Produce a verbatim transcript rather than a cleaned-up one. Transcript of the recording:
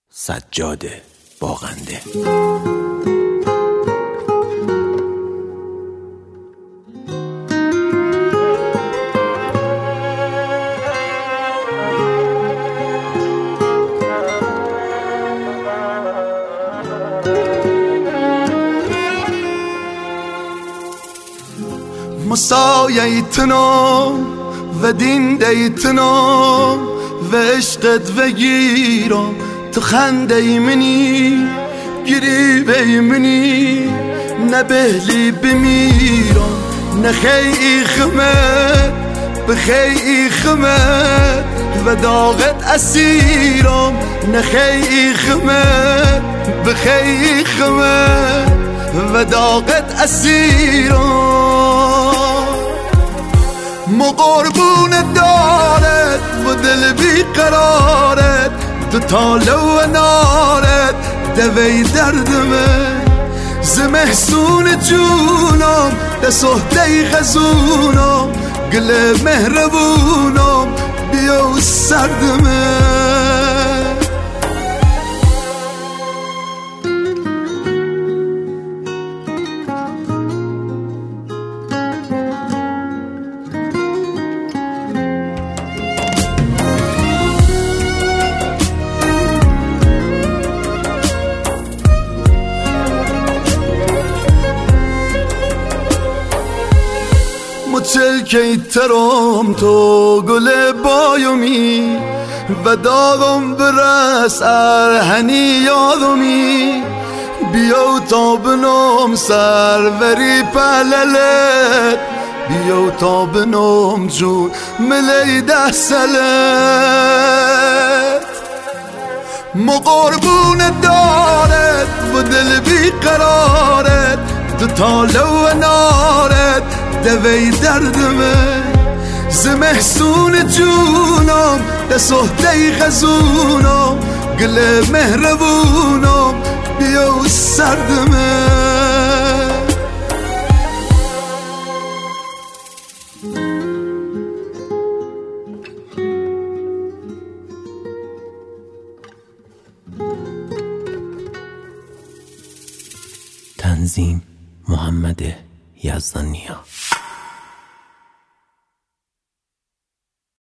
سجاد باغنده. مسایتنا و دین دیتنا و عشقت و گیرم تو خنده منی گیری بی منی نبهلی بمیرم نخیی خمت بخیی خمت و داغت اسیرم نخیی خمت بخیی خمت و داغت اسیرم مقربون دارت و دل بی قرارت تو تالو و نارت دوی دردمه زمحسون جونم ده صحده خزونم گل مهربونم بیو سردمه مچل که ترام تو گل بایومی و داغم برس ارهنی یادمی بیو تا بنام سروری پللت بیو تا بنام جون ملی ده سلت مقربون دارت و دل بی قرارت تو تالو و نارت دوی دردمه زمحسون جونم ده صحده خزونم گل مهربونم بیو سردمه تنظیم محمد یزدانیا.